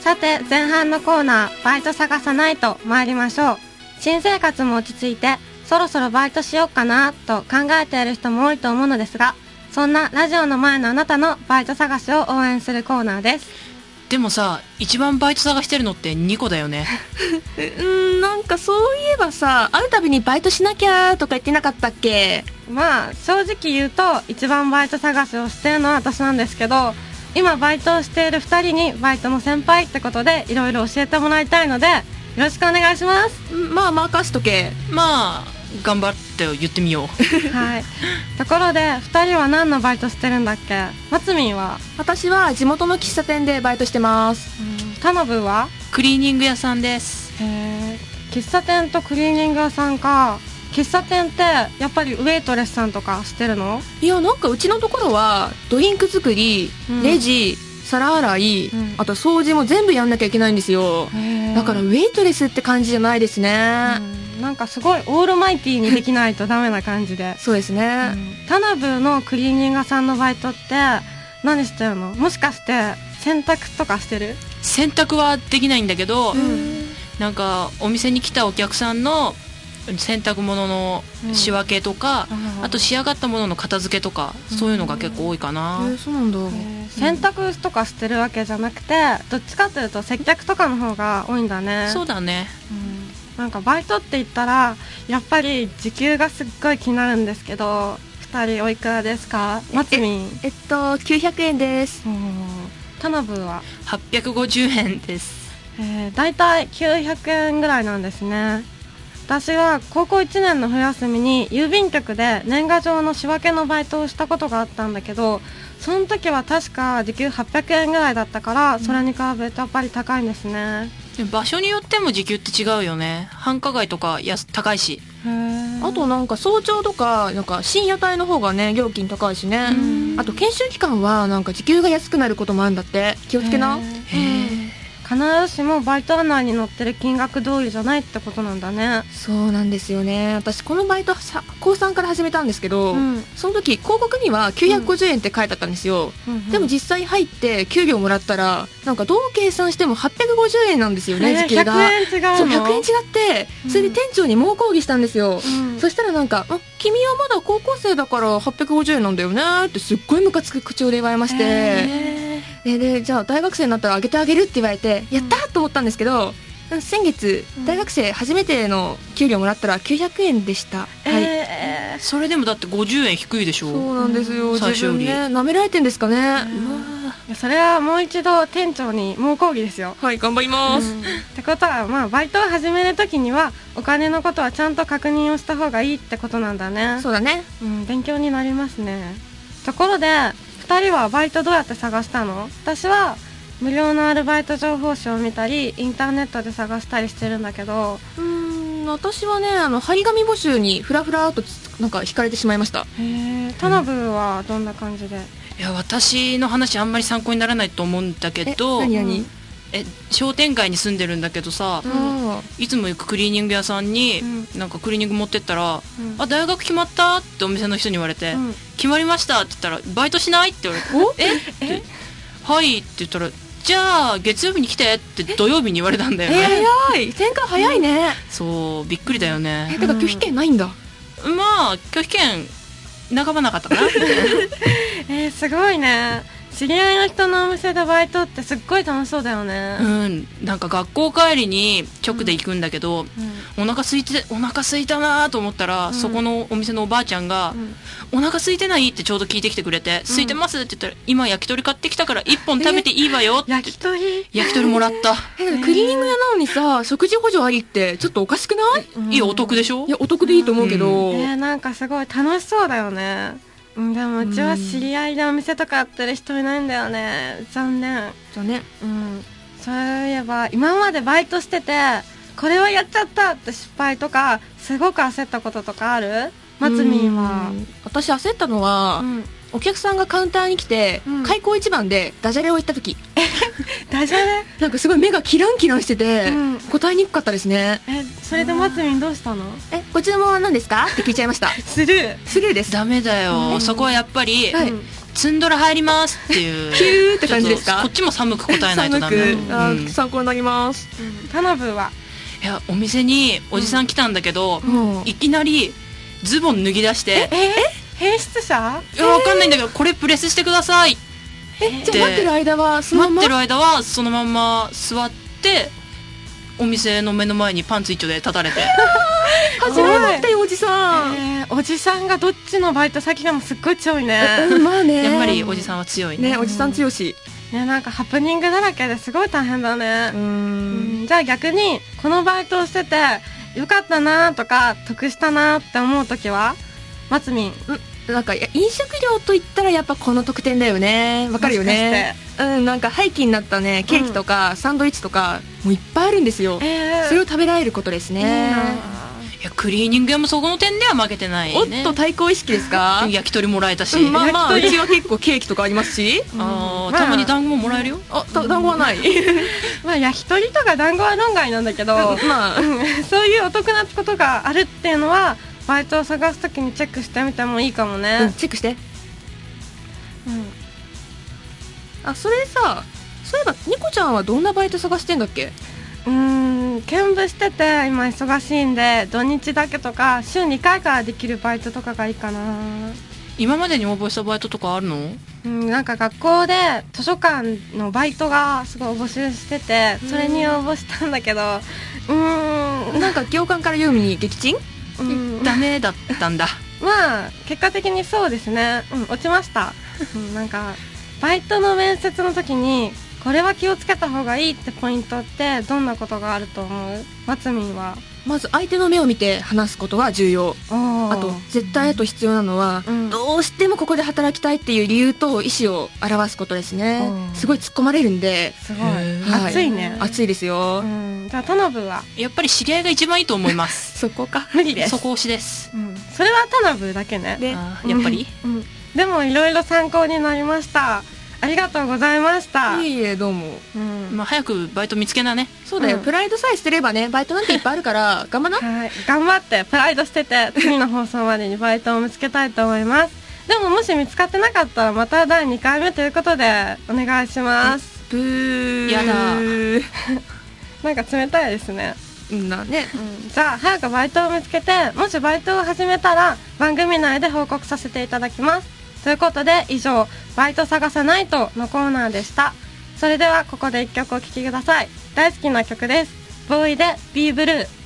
さて前半のコーナー、バイト探さないと参りましょう。新生活も落ち着いてそろそろバイトしようかなと考えている人も多いと思うのですが、そんなラジオの前のあなたのバイト探しを応援するコーナーです。 でもさ、一番バイト探してるのってニコだよね。 なんかそういえばさ、会うたびにバイトしなきゃとか言ってなかったっけ？ まあ正直言うと一番バイト探しをしているのは私なんですけど、今バイトをしている2人にバイトの先輩ってことでいろいろ教えてもらいたいので、よろしくお願いします。 まあ任しとけ。 まあ頑張って言ってみよう。 はい。ところで2人は何のバイトしてるんだっけ？まつみんは？ 私は地元の喫茶店でバイトしてます。 たのぶは？ クリーニング屋さんです。 喫茶店とクリーニング屋さんか。喫茶店ってやっぱりウェイトレスさんとかしてるの？ いや、なんかうちのところはドリンク作り、レジ、皿洗い、あと掃除も全部やんなきゃいけないんですよ。だからウェイトレスって感じじゃないですね。 なんかすごいオールマイティーにできないとダメな感じで。 そうですね。 田辺のクリーニング屋さんのバイトって何してるの？もしかして洗濯とかしてる？ 洗濯はできないんだけど、なんかお店に来たお客さんの洗濯物の仕分けとか、あと仕上がったものの片付けとか、そういうのが結構多いかな。 そうなんだ。 洗濯とかしてるわけじゃなくて、どっちかというと接客とかの方が多いんだね。 そうだね。 なんかバイトって言ったらやっぱり時給がすっごい気になるんですけど、2人おいくらですか？まつみん。 900円です。 田辺は 850円です。 だいたい900円ぐらいなんですね。私は高校1年の冬休みに郵便局で年賀状の仕分けのバイトをしたことがあったんだけど、その時は確か時給800円ぐらいだったから、それに比べてやっぱり高いんですね。 場所によっても時給って違うよね。繁華街とか高いし。 あとなんか早朝とかなんか深夜帯の方がね料金高いしね。あと研修期間はなんか時給が安くなることもあるんだって。気をつけな。 必ずしもバイト案内に載ってる金額通りじゃないってことなんだね。 そうなんですよね。私このバイト高3から始めたんですけど、その時広告には950円って書いてあったんですよ。でも実際入って給料もらったらなんかどう計算しても850円なんですよね、時給が。 100円違うの？ そう、100円違って、それで店長に猛抗議したんですよ。そしたらなんか君はまだ高校生だから850円なんだよねってすっごいムカつく口調で言われまして、でじゃあ大学生になったら上げてあげるって言われて、やったーと思ったんですけど、先月大学生初めての給料もらったら900円でした。 それでもだって50円低いでしょ。 そうなんですよ。 最初より自分ね、舐められてんですかね。 それはもう一度店長に猛抗議ですよ。 はい、頑張ります。 ってことは、まあバイトを始めるときにはお金のことはちゃんと確認をした方がいいってことなんだね。 そうだね。 勉強になりますね。ところで2人はバイトどうやって探したの？私は無料のアルバイト情報誌を見たりインターネットで探したりしてるんだけど、 私はね張り紙募集にフラフラっとなんか惹かれてしまいました。 田辺はどんな感じで？ いや、私の話あんまり参考にならないと思うんだけど、 何商店街に住んでるんだけどさ、いつも行くクリーニング屋さんに、なんかクリーニング持ってったら、あ、大学決まったってお店の人に言われて、決まりましたって言ったら、バイトしないって言われて、って、はいって言ったら、じゃあ月曜日に来てって土曜日に言われたんだよね。 早い、転換早いね。 そう、びっくりだよね。 だから拒否権ないんだ。 まあ拒否権半ばなかったかな。 すごいね。知り合いの人のお店でバイトってすっごい楽しそうだよね。 なんか学校帰りに直で行くんだけど、お腹空いたなと思ったら、そこのお店のおばあちゃんが、お腹空いてないってちょうど聞いてきてくれて、空いてますって言ったら、今焼き鳥買ってきたから1本食べていいわよって。 焼き鳥もらった。 クリーニング屋なのにさ、食事補助ありってちょっとおかしくない？ いや、お得でしょ？ いや、お得でいいと思うけど、 なんかすごい楽しそうだよね。でもうちは知り合いでお店とかやってる人いないんだよね。残念。そういえば今までバイトしててこれはやっちゃったって失敗とかすごく焦ったこととかある？まつみんは。 私焦ったのは、お客さんがカウンターに来て、開口一番でダジャレを言った時。 ダジャレ？ なんかすごい目がキランキランしてて、答えにくかったですね。 それでまつみんどうしたの？ ご注文は何ですかって聞いちゃいました。スルーです。 ダメだよ。そこはやっぱり、 ツンドラ入りますっていうキューって感じですか？ こっちも寒く答えないとダメ。 参考になります。 タナブーは？ いや、お店におじさん来たんだけど、いきなりズボン脱ぎ出して、 変質者？ いや、わかんないんだけど、これプレスしてください。 じゃあ待ってる間はそのまま座って、お店の目の前にパンツ一丁で立たれて初めましておじさん、 おじさんがどっちのバイト先でもすっごい強いね。 まあね、 やっぱりおじさんは強いね。 おじさん強し。 なんかハプニングだらけですごい大変だね。じゃあ逆にこのバイトをしててよかったなとか得したなって思う時は？まつみん。 なんか飲食業といったらやっぱこの特典だよね。わかるよね。なんか廃棄になったねケーキとかサンドイッチとかもういっぱいあるんですよ。それを食べられることですね。 いや、クリーニング屋もそこの点では負けてないね。 おっと対抗意識ですか？ 焼き鳥もらえたし、 まあまあうちは結構ケーキとかありますし、 たまに団子ももらえるよ。 団子はないまあ焼き鳥とか団子は論外なんだけど、まあそういうお得なことがあるっていうのはバイトを探すときにチェックしてみてもいいかもね。 チェックして。それさ、そういえばニコちゃんはどんなバイト探してんだっけ？ 見舞してて今忙しいんで、土日だけとか週2回からできるバイトとかがいいかな。 今までに応募したバイトとかあるの？ なんか学校で図書館のバイトがすごい募集してて、それに応募したんだけど、 なんか教官から読みに撃沈？ ダメだったんだ。 まあ結果的にそうですね、落ちました。なんかバイトの面接の時にこれは気をつけた方がいいってポイントってどんなことがあると思う？まつみんは。 まず相手の目を見て話すことが重要。あと絶対あと必要なのは、どうしてもここで働きたいっていう理由と意思を表すことですね。すごい突っ込まれるんで。 すごい熱いね。 熱いですよ。 じゃあ田辺は？ やっぱり知り合いが一番いいと思います。 そこか。 無理です。 そこ推しです。 それは田辺だけね。 やっぱり。 でもいろいろ参考になりました。ありがとうございました。 いいえ、どうも。 まあ早くバイト見つけなね。 そうだよ、プライドさえ捨てればね、バイトなんていっぱいあるから頑張な。 はい、頑張ってプライド捨てて次の放送までにバイトを見つけたいと思います。でももし見つかってなかったらまた第2回目ということでお願いします。 ブー。 やだ。 なんか冷たいですね。 じゃあ早くバイトを見つけて、もしバイトを始めたら番組内で報告させていただきます。ということで以上バイト探さないとのコーナーでした。それではここで1曲お聴きください。大好きな曲です。ボーイで Be Blue。